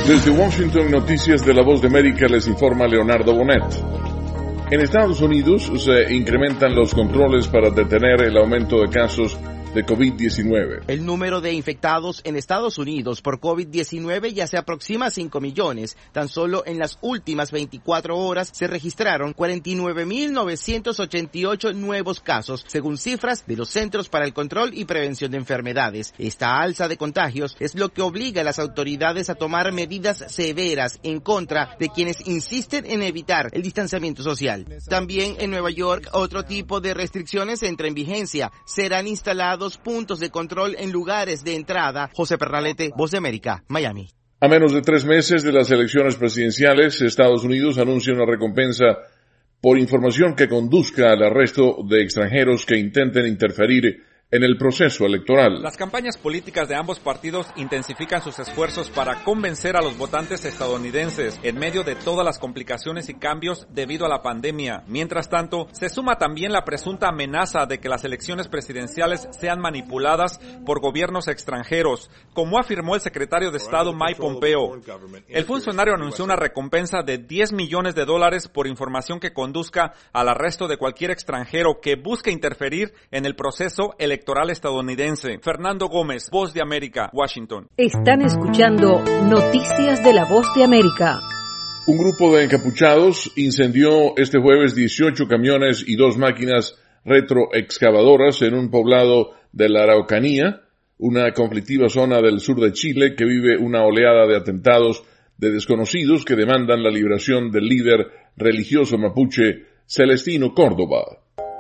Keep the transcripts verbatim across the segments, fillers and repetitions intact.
Desde Washington, Noticias de la Voz de América, les informa Leonardo Bonet. En Estados Unidos se incrementan los controles para detener el aumento de casos de COVID diecinueve. El número de infectados en Estados Unidos por COVID diecinueve ya se aproxima a cinco millones. Tan solo en las últimas veinticuatro horas se registraron cuarenta y nueve mil novecientos ochenta y ocho nuevos casos, según cifras de los Centros para el Control y Prevención de Enfermedades. Esta alza de contagios es lo que obliga a las autoridades a tomar medidas severas en contra de quienes insisten en evitar el distanciamiento social. También en Nueva York, otro tipo de restricciones entra en vigencia. Serán instalados puntos de control en lugares de entrada. José Pernalete, Voz de América, Miami. A menos de tres meses de las elecciones presidenciales, Estados Unidos anuncia una recompensa por información que conduzca al arresto de extranjeros que intenten interferir en el proceso electoral. Las campañas políticas de ambos partidos intensifican sus esfuerzos para convencer a los votantes estadounidenses en medio de todas las complicaciones y cambios debido a la pandemia. Mientras tanto, se suma también la presunta amenaza de que las elecciones presidenciales sean manipuladas por gobiernos extranjeros, como afirmó el secretario de Estado Mike Pompeo. El funcionario anunció una recompensa de diez millones de dólares por información que conduzca al arresto de cualquier extranjero que busque interferir en el proceso electoral electoral estadounidense. Fernando Gómez, Voz de América, Washington. Están escuchando Noticias de la Voz de América. Un grupo de encapuchados incendió este jueves dieciocho camiones y dos máquinas retroexcavadoras en un poblado de la Araucanía, una conflictiva zona del sur de Chile que vive una oleada de atentados de desconocidos que demandan la liberación del líder religioso mapuche Celestino Córdoba.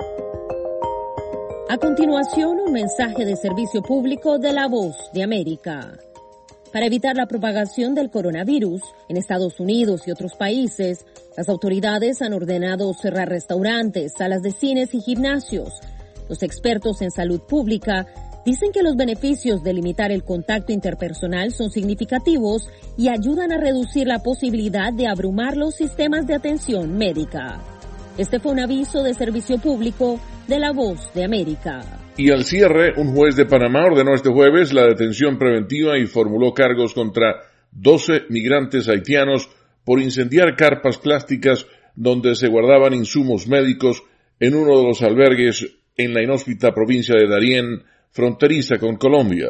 A continuación, un mensaje de servicio público de la Voz de América. Para evitar la propagación del coronavirus en Estados Unidos y otros países, las autoridades han ordenado cerrar restaurantes, salas de cines y gimnasios. Los expertos en salud pública dicen que los beneficios de limitar el contacto interpersonal son significativos y ayudan a reducir la posibilidad de abrumar los sistemas de atención médica. Este fue un aviso de servicio público de la Voz de América. Y al cierre, un juez de Panamá ordenó este jueves la detención preventiva y formuló cargos contra doce migrantes haitianos por incendiar carpas plásticas donde se guardaban insumos médicos en uno de los albergues en la inhóspita provincia de Darién, fronteriza con Colombia.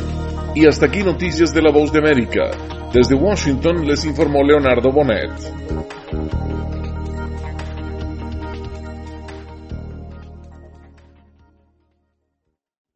Y hasta aquí Noticias de la Voz de América. Desde Washington les informó Leonardo Bonet.